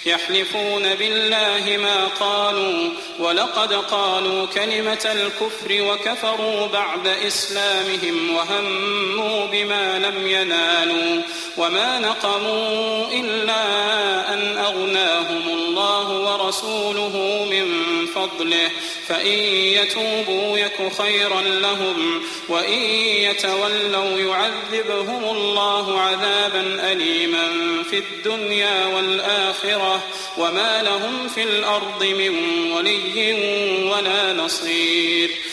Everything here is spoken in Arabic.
يحلفون بالله ما قالوا ولقد قالوا كلمة الكفر وكفروا بعد إسلامهم وهموا بما لم ينالوا وما نقموا إلا أن أغناهم الله ورسوله من فضله فإن يتوبوا يك خيرا لهم وإن يتولوا يعذبهم الله عذابا أليما في الدنيا والآخرة وما لهم في الأرض من ولي ولا نصير